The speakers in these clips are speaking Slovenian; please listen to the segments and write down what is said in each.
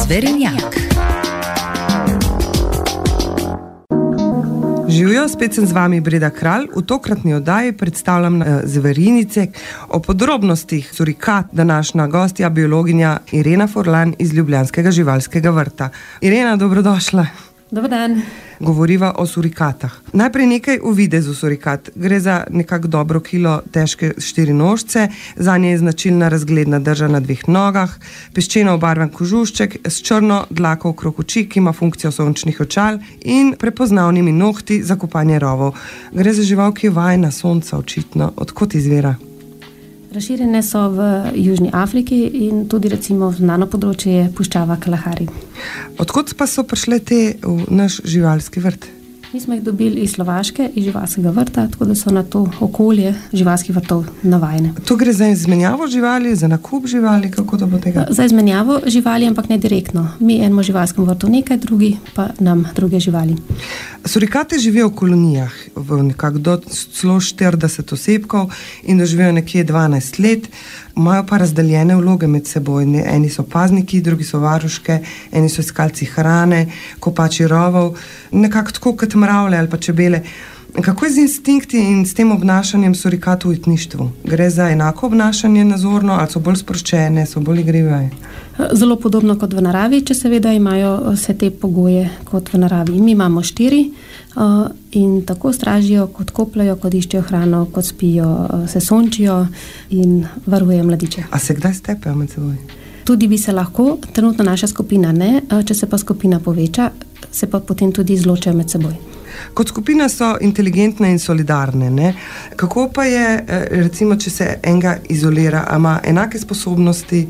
Zverejnjak. Živijo, spet sem z vami Breda Kralj. V tokratni oddaji predstavljam zverinice. O podrobnostih surikat današnja gostja, biologinja Irena Furlan iz Ljubljanskega živalskega vrta. Irena, dobrodošla. Dober dan. Govoriva o surikatah. Najprej nekaj o videzu surikat. Gre za nekako dobro kilo težke štirinožce, zanje je značilna razgledna drža na dveh nogah, peščeno obarvan kožušček s črno dlako okrog oči, ki ima funkcijo sončnih očal in prepoznavnimi nohti za kopanje rovov. Gre za žival, ki je vajena sonca očitno. Odkot izvira? Razširjene so v Južni Afriki in tudi recimo znano področje je puščava Kalahari. Odkot pa so prišle te v naš živalski vrt? Mi smo jih dobili iz Slovaške, iz živalskega vrta, tako da so na to okolje živalskih vrtov navajene. To gre za izmenjavo živali, za nakup živali, kako da bo tega? Za izmenjavo živali, ampak ne direktno. Mi enemu živalskemu vrtu nekaj, drugi pa nam druge živali. Surikate živijo v kolonijah, v nekako do celo 40 osebkov in doživijo nekje 12 let. Imajo pa razdeljene vloge med seboj. Eni so pazniki, drugi so varuške, eni so iskalci hrane, kopači rovov, nekako tako kot mravlje ali pa čebele. Kako je z instinkti in s tem obnašanjem surikat v ujetništvu? Gre za enako obnašanje nazorno ali so bolj sproščene, so bolj igrive? Zelo podobno kot v naravi, če seveda imajo vse te pogoje kot v naravi. Mi imamo 4 in tako stražijo, kot kopljajo, kot iščejo hrano, kot spijo, se sončijo in varujejo mladiče. A se kdaj stepejo med seboj? Tudi bi se lahko, trenutno naša skupina ne, če se pa skupina poveča, se pa potem tudi izločajo med seboj. Kot skupina so inteligentne in solidarne, ne? Kako pa je, recimo, če se enega izolira, a ima enake sposobnosti,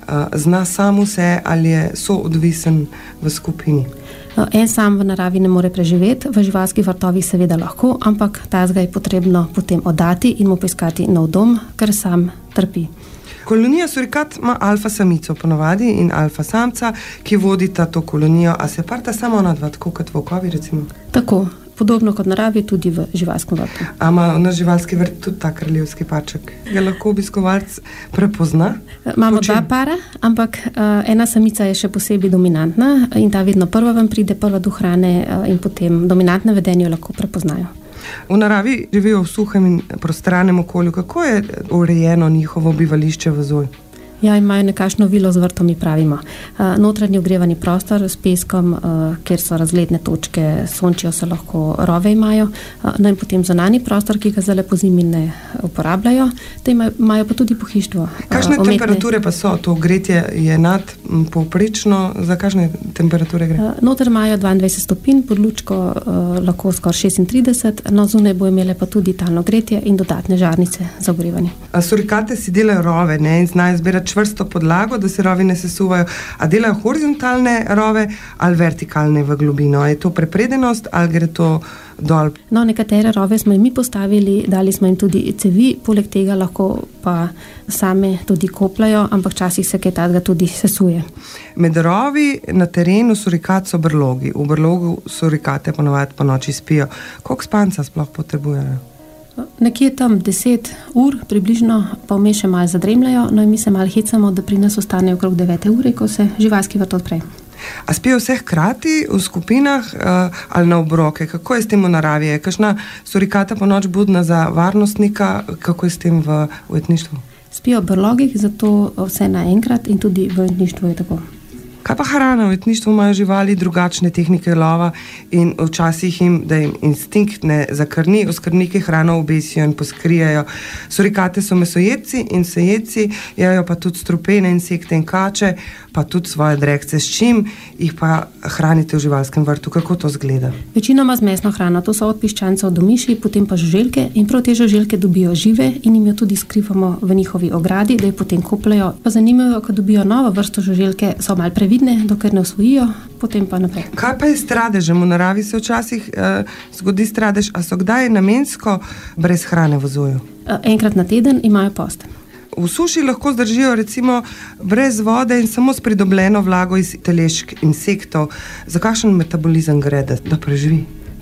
zna sam vse ali je soodvisen v skupini? En sam v naravi ne more preživeti, v živalskih vrtovih seveda lahko, ampak tazga je potrebno potem oddati in mu poiskati nov dom, ker sam trpi. Kolonija surikat ima alfa samico ponavadi in alfa samca, ki vodita to kolonijo, a se parta samo ona dva, tako kot volkovi recimo? Tako, podobno kot naravi, tudi v živalskem vrtu. A ima na živalski vrt tudi ta kraljevski parček? Ga lahko obiskovalc prepozna? Imamo 2 para, ampak ena samica je še posebej dominantna in ta vedno prva vam pride, prva do hrane in potem dominantne vedenje lahko prepoznajo. V naravi živijo v suhem in prostranem okolju. Kako je urejeno njihovo bivališče v zoji? Ja, imajo nekakšno vilo z vrtom, mi pravimo. Notranji ogrevani prostor s peskom, kjer so razgledne točke, sončijo se lahko, rove imajo, no in potem zunanji prostor, ki ga zdaj po zimi ne uporabljajo, te imajo pa tudi pohištvo. Kakšne temperature pa so? To gretje je nad povprečno, za kakšne temperature gre? Noter imajo 22 stopinj, pod lučko lahko skoraj 36, no zunaj bo imele pa tudi talno gretje in dodatne žarnice za ogrevanje. Surikate si delajo rove, ne, in znajo zbirati čvrsto podlago, da se rovi ne sesuvajo. A delajo horizontalne rove ali vertikalne v globino? Je to prepredenost ali gre to dol? No, nekatere rove smo jim mi postavili, dali smo jim tudi cevi, poleg tega lahko pa same tudi kopljajo, ampak včasih se kaj takega tudi sesuje. Med rovi na terenu surikat so brlogi. V brlogu surikate ponovadi po noči spijo. Koliko spanca sploh potrebujejo? Nekje tam 10 ur približno, pa vmes še malo zadremljajo, no in mi se malo hecamo, da pri nas ostane okrog 9 ure, ko se živalski vrt odpre. A spijo vse hkrati v skupinah ali na obroke? Kako je s tem v naravi? Je kakšna surikata po noč budna za varnostnika? Kako je s tem v ujetništvu? Spijo v brlogih, zato vse naenkrat in tudi v ujetništvu je tako. Kaj pa hrana? V ujetništvu imajo živali drugačne tehnike lova in včasih jim, da jim instinkt ne zakrni, v skrbnike hrano obesijo in poskrijajo. Surikate so mesojedci in vsejedci, jejo pa tudi strupene, insekte in kače, pa tudi svoje drekce. S čim jih pa hranite v živalskem vrtu? Kako to zgleda? Večinoma z mesno hrano, to so od piščancev do miši, potem pa žuželke in prav te žuželke dobijo žive in jim jo tudi skrivamo v njihovi ogradi, da jo potem kopljajo. Pa zanimivo, ko dobijo novo vrsto žuželke, so malo previdne, dokler ne osvojijo, potem pa naprej. Kaj pa je s tradežem? V naravi se včasih zgodi tradež, a so kdaj namensko brez hrane v zoju? Enkrat na teden imajo post. V suši lahko zdržijo recimo brez vode in samo s pridobljeno vlago iz telešk insektov. Za kakšen metabolizem gre, da preživi?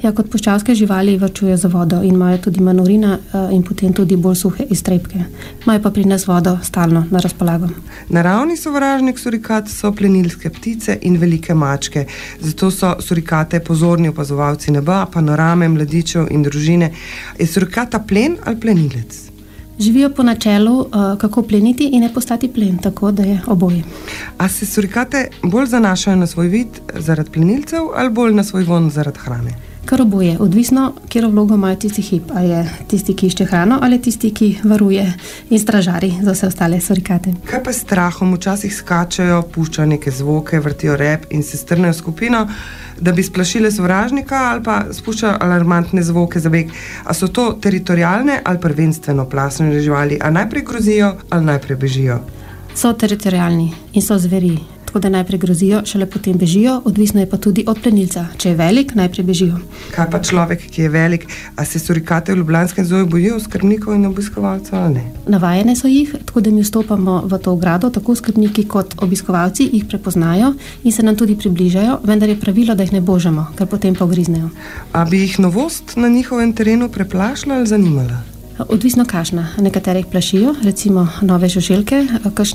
Ja, kot puščavske živali varčujejo za vodo in imajo tudi manj urina in potem tudi bolj suhe iztrebke. Imajo pa pri nas vodo stalno na razpolago. Naravni sovražnik surikat so plenilske ptice in velike mačke. Zato so surikate pozorni opazovalci neba, panorame, mladičev in družine. Je surikata plen ali plenilec? Živijo po načelu, kako pleniti in ne postati plen, tako da je oboje. A se surikate bolj zanašajo na svoj vid zaradi plenilcev ali bolj na svoj von zaradi hrane? Kar oboje, odvisno, kjer vlogo imajo tisti hip. Ali je tisti, ki išče hrano, ali tisti, ki varuje in stražari za vse ostale surikate. Kaj pa s strahom? Včasih skačejo, puščajo neke zvoke, vrtijo rep in se strnejo skupino, da bi splašile sovražnika, ali pa spuščajo alarmantne zvoke za beg. A so to teritorialne ali prvenstveno plasne živali? A najprej grozijo ali najprej bežijo? So teritorialni in so zveri. Tako da najprej grozijo, šele potem bežijo, odvisno je pa tudi od plenilca. Če je velik, najprej bežijo. Kaj pa človek, ki je velik? A se surikate v Ljubljanskem zoo bojijo skrbnikov in obiskovalcev ali ne? Navajene so jih, tako da mi vstopamo v to ogrado, tako skrbniki kot obiskovalci jih prepoznajo in se nam tudi približajo, vendar je pravilo, da jih ne božamo, ker potem pa ugriznejo. A bi jih novost na njihovem terenu preplašila ali zanimala? Odvisno kakšna. Nekaterih plašijo, recimo nove žuželke,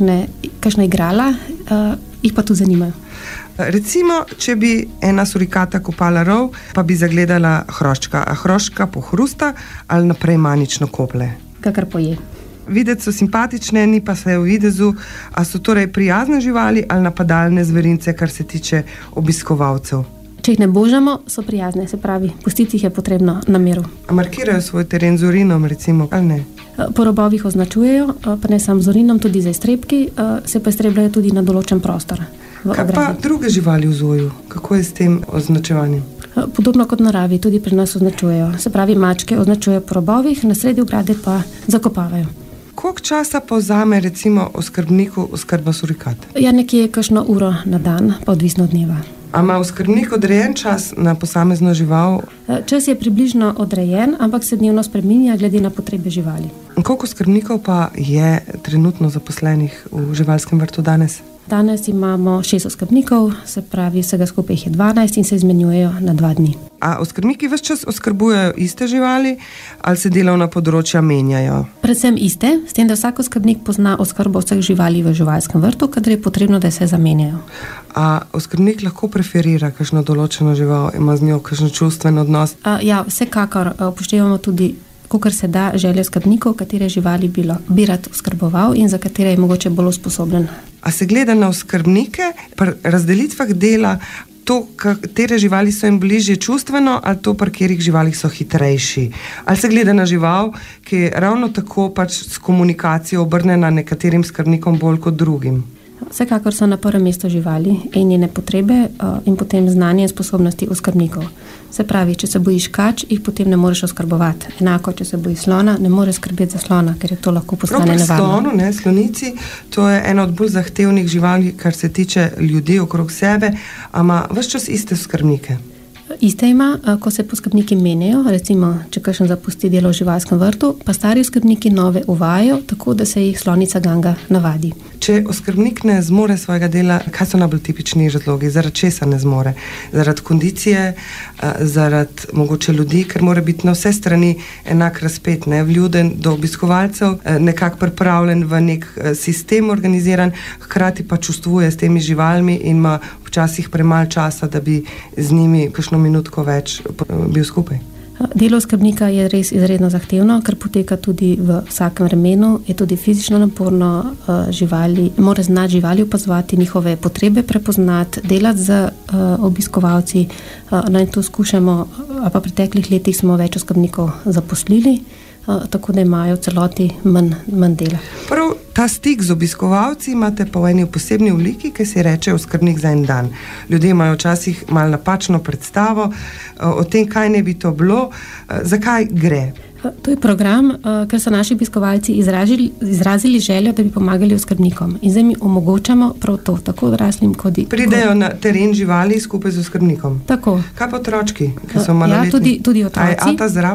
kakšna igrala, jih pa tudi zanimajo. Recimo, če bi ena surikata kopala rov, pa bi zagledala hroščka, a hroščka pohrusta ali naprej manično koplje? Kakor poje. Videti so simpatične, ni pa se v videzu, a so torej prijazne živali ali napadalne zverince, kar se tiče obiskovalcev? Če jih ne božamo, so prijazne, se pravi, pustiti jih je potrebno na miru. A markirajo svoj teren z urinom, recimo, ali ne? Po robovih označujejo, pa ne samo z urinom, tudi za iztrebki, se pa iztrebljajo tudi na določen prostor. Kaj pa druge živali v zoju? Kako je s tem označevanjem? Podobno kot naravi, tudi pri nas označujejo. Se pravi, mačke označujejo po robovih, na sredi ograde pa zakopavajo. Koliko časa pa vzame recimo oskrbniku oskrba surikat? Ja, nekje kakšno uro na dan, pa odvisno od dneva. A ima oskrbnik odrejen čas na posamezno žival? Čas je približno odrejen, ampak se dnevno spreminja glede na potrebe živali. Koliko oskrbnikov pa je trenutno zaposlenih v živalskem vrtu danes? Danes imamo 6 oskrbnikov, se pravi, vsega skupaj jih je 12 in se izmenjujejo na 2 dni. A oskrbniki ves čas oskrbujejo iste živali ali se delovna področja menjajo? Predvsem iste, s tem, da vsak oskrbnik pozna oskrbo vseh živali v živalskem vrtu, kadar je potrebno, da se zamenjajo. A oskrbnik lahko preferira kakšno določeno žival, ima z njo kakšen čustven odnos? Ja, vsekakor upoštevamo tudi, kolikor se da, želje skrbnikov, katere živali bi rad oskrboval in za katere je mogoče bolj usposobljen. A se gleda na oskrbnike pri razdelitvah dela to, katere živali so jim bližje čustveno ali to, pri katerih živalih so hitrejši? Ali se gleda na žival, ki je ravno tako pač s komunikacijo obrnjena nekaterim skrbnikom bolj kot drugim? Vsekakor so na prvem mestu živali in njene potrebe in potem znanje in sposobnosti oskrbnikov. Se pravi, če se bojiš kač, jih potem ne moreš oskrbovati. Enako, če se bojiš slona, ne moreš skrbeti za slona, ker je to lahko postane nevarno. Slonu, slonici, to je ena od bolj zahtevnih živali, kar se tiče ljudi okrog sebe, a ima ves čas iste skrbnike. Iste ima, ko se poskrbniki menjajo, recimo, če kakšen zapusti delo v živalskem vrtu, pa stari oskrbniki nove uvajajo, tako da se jih slonica ganga navadi. Če oskrbnik ne zmore svojega dela, kaj so najbolj tipični razlogi? Zaradi česa ne zmore? Zaradi kondicije, zaradi mogoče ljudi, ker mora biti na vse strani enak razpet, vljuden do obiskovalcev, nekako pripravljen v nek sistem organiziran, hkrati pa čustvuje s temi živalmi in ima včasih premalo časa, da bi z njimi kakšno minutko več bil skupaj. Delo skrbnika je res izredno zahtevno, ker poteka tudi v vsakem vremenu, je tudi fizično naporno, mora znati živali opazovati, njihove potrebe prepoznati, delati z obiskovalci, in to skušamo, a pa v preteklih letih smo več oskrbnikov zaposlili, tako da imajo v celoti manj dela. Prav ta stik z obiskovalci imate pa v eni posebni obliki, ki se reče oskrbnik za en dan. Ljudje imajo včasih malo napačno predstavo o tem, kaj ne bi to bilo, zakaj gre. To je program, ker so naši obiskovalci izrazili željo, da bi pomagali oskrbnikom. In zdaj mi omogočamo prav to, tako odraslim kot pridejo na teren živali skupaj z oskrbnikom. Tako. Kaj pa otročki, ki so maloletni? Ja, tudi otroci. A je ata zraven?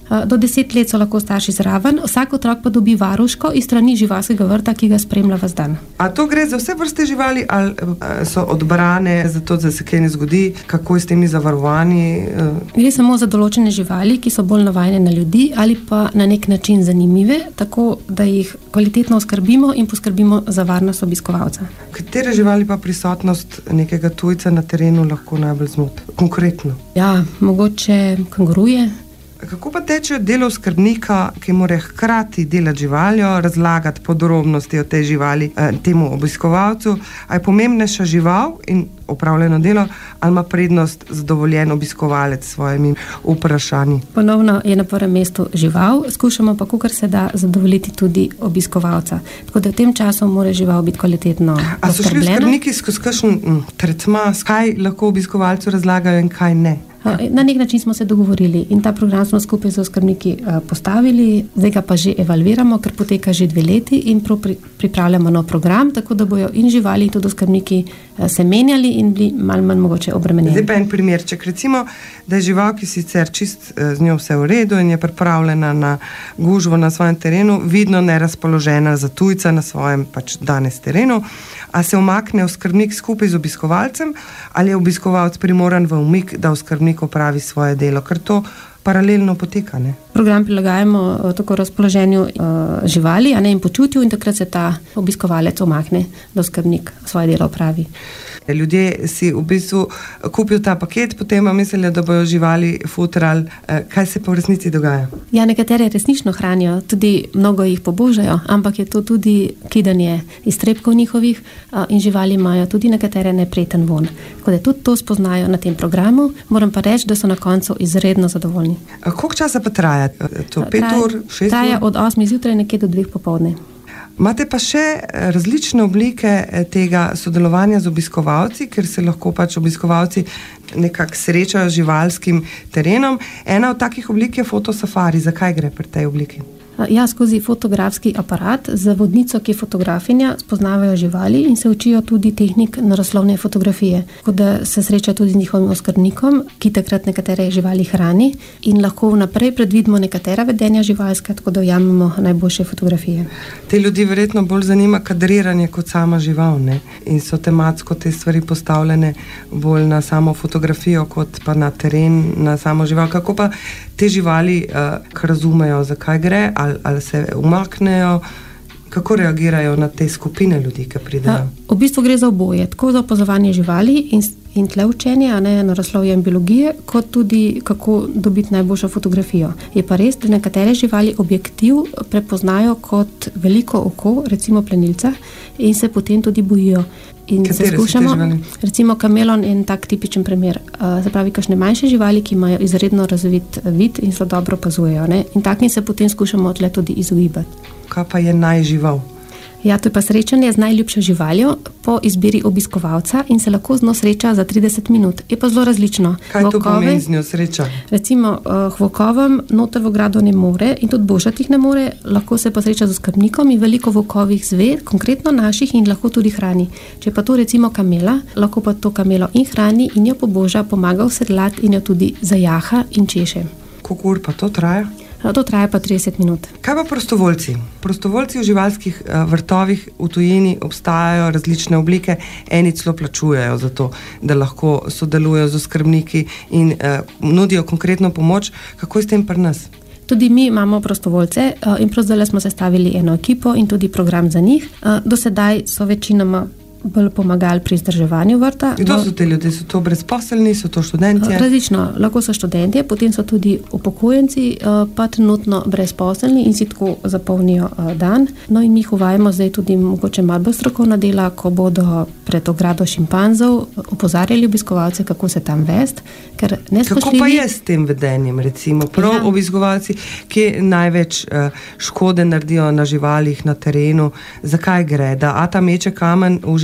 Do 10 let so lahko starši zraven, vsak otrok pa dobi varuško iz strani živalskega vrta, ki ga spremlja ves dan. A to gre za vse vrste živali ali so odbrane za to, da se kaj ne zgodi? Kako je s temi zavarovanji? Gre samo za določene živali, ki so bolj navajene na ljudi ali pa na nek način zanimive, tako da jih kvalitetno oskrbimo in poskrbimo za varnost obiskovalca. Katere živali pa prisotnost nekega tujca na terenu lahko najbolj zmoti? Konkretno? Ja, mogoče kanguruje. Kako pa teče delo skrbnika, ki mora hkrati delati živaljo, razlagati podrobnosti o tej živali temu obiskovalcu? A je pomembnejša žival in opravljeno delo, ali ima prednost zadovoljen obiskovalec s svojimi vprašanji? Ponovno je na prvem mestu žival, skušamo pa, kolikor se da, zadovoljiti tudi obiskovalca. Tako da v tem času mora žival biti kvalitetno oskrbljena. A so šli skrbniki skozi kakšen tretma, kaj lahko obiskovalcu razlagajo in kaj ne? Na nek način smo se dogovorili in ta program smo skupaj z oskrbniki postavili, zdaj ga pa že evalviramo, ker poteka že 2 leti in pripravljamo nov program, tako da bojo in živali in tudi oskrbniki se menjali in bili malo manj mogoče obremenjeni. Zdaj pa en primerček, recimo, da je žival, ki sicer čist z njo vse v redu in je pripravljena na gužvo na svojem terenu, vidno nerazpoložena za tujca na svojem pač danes terenu, a se umakne oskrbnik skupaj z obiskovalcem ali je obiskovalec primoran v umik, da oskrbnik opravi svoje delo, ker to paralelno poteka, ne? Program prilagajamo tako razpoloženju živali, a ne in počutju, in takrat se ta obiskovalec umakne, da oskrbnik svoje delo opravi. Ljudje si v bistvu kupijo ta paket, potem mislijo, da bojo živali futrali. Kaj se pa v resnici dogaja? Ja, nekatere resnično hranijo, tudi mnogo jih pobožajo, ampak je to tudi kidanje iztrebkov njihovih in živali imajo tudi nekatere neprijeten vonj. Tako da tudi to spoznajo na tem programu, moram pa reči, da so na koncu izredno zadovoljni. Koliko časa pa traja? To 5 ur, 6 ur? Traja od 8 zjutraj nekje do 2 popoldne. Imate pa še različne oblike tega sodelovanja z obiskovalci, ker se lahko pač obiskovalci nekako srečajo z živalskim terenom. Ena od takih oblik je fotosafari. Zakaj gre pri tej obliki? Ja, skozi fotografski aparat z vodnico, ki je fotografinja, spoznavajo živali in se učijo tudi tehnik naraslovne fotografije. Tako da se srečajo tudi z njihovim oskrbnikom, ki takrat nekatere živali hrani in lahko vnaprej predvidimo nekatera vedenja živalska, tako da ujamemo najboljše fotografije. Te ljudi verjetno bolj zanima kadriranje kot sama žival, ne? In so tematsko te stvari postavljene bolj na samo fotografijo kot pa na teren, na samo žival. Kako pa te živali razumejo, zakaj gre, ali se umaknejo, kako reagirajo na te skupine ljudi, ki pridejo? V bistvu gre za oboje, tako za opazovanje živali in tle učenje, a ne naraslovje in biologije, kot tudi kako dobiti najboljšo fotografijo. Je pa res, da nekatere živali objektiv prepoznajo kot veliko oko, recimo plenilca, in se potem tudi bojijo. In se skušamo, recimo kamelon je en tak tipičen primer, se pravi kakšne manjše živali, ki imajo izredno razvit vid in se dobro opazujejo, ne? In takim se potem skušamo tle tudi izogibati. Kaj pa je najžival? Ja, to je pa srečanje z najljubšo živaljo po izbiri obiskovalca in se lahko z njo sreča za 30 minut. Je pa zelo različno. Kaj to pomeni z njo sreča? Recimo, hvokovem noter v gradu ne more in tudi božatih ne more, lahko se pa sreča z oskrbnikom in veliko vokovih zve, konkretno naših, in lahko tudi hrani. Če pa to recimo kamela, lahko pa to kamelo in hrani in jo poboža, pomaga usedlati in jo tudi zajaha in češe. Koliko ur pa to traja? To traja pa 30 minut. Kaj pa prostovoljci? Prostovoljci v živalskih vrtovih v tujini obstajajo različne oblike, eni celo plačujejo za to, da lahko sodelujejo z oskrbniki in nudijo konkretno pomoč. Kako je s tem pri nas? Tudi mi imamo prostovoljce in prav zdaj smo sestavili eno ekipo in tudi program za njih. Do sedaj so večinoma bolj pomagali pri vzdrževanju vrta. Kdo so te ljudje? So to brezposelni, so to študentje? Različno, lahko so študentje, potem so tudi upokojenci, pa trenutno brezposelni in si tako zapolnijo dan. No in njih uvajamo zdaj tudi mogoče malo bolj strokovna dela, ko bodo pred ogrado šimpanzov opozarjali obiskovalce, kako se tam vesti. Kako pa je s tem vedenjem, recimo? Prav obiskovalci, ki največ škode naredijo na živalih, na terenu, zakaj gre? Da ata meče kamen v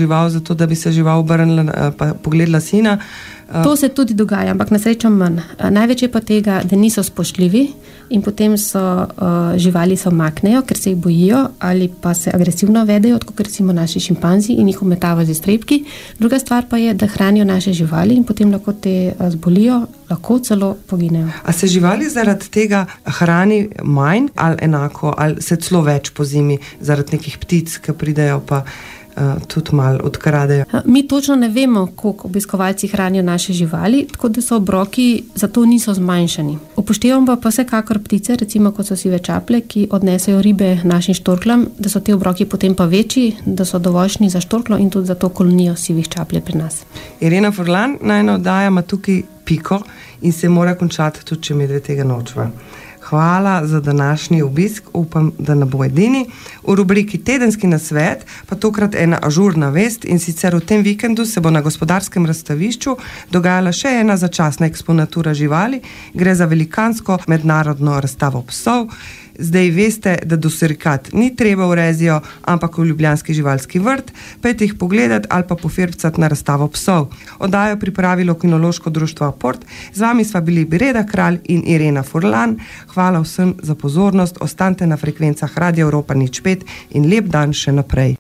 žival, zato da bi se žival obrnila pa pogledala sina. To se tudi dogaja, ampak na srečo manj. Največ je pa tega, da niso spoštljivi in potem živali se umaknejo, ker se jih bojijo ali pa se agresivno vedejo, kot recimo naši šimpanzi in jih umetavajo z iztrebki. Druga stvar pa je, da hranijo naše živali in potem lahko te zbolijo, lahko celo poginejo. A se živali zaradi tega hrani manj ali enako, ali se celo več po zimi zaradi nekih ptic, ki pridejo pa tudi malo odkradejo? Mi točno ne vemo, koliko obiskovalci hranijo naše živali, tako da so obroki zato niso zmanjšani. Upoštevamo pa vsekakor ptice, recimo kot so sive čaplje, ki odnesejo ribe našim štorklam, da so te obroki potem pa večji, da so dovoljšni za štorklo in tudi za to kolonijo sivih čaplje pri nas. Irena Furlan, najna oddaja ima tukaj piko in se mora končati tudi, če medve tega nočva. Hvala za današnji obisk, upam, da ne bo edini. V rubriki Tedenski nasvet pa tokrat ena ažurna vest, in sicer v tem vikendu se bo na Gospodarskem razstavišču dogajala še ena začasna eksponatura živali. Gre za velikansko mednarodno razstavo psov. Zdaj veste, da do Surikat ni treba v Rezijo, ampak v ljubljanski živalski vrt, pejte jih pogledat ali pa pofirbcati na razstavo psov. Oddajo pripravilo Kinološko društvo Aport. Z vami sva bili Breda Kralj in Irena Furlan. Hvala vsem za pozornost, ostanite na frekvencah Radia Evropa 05 in lep dan še naprej.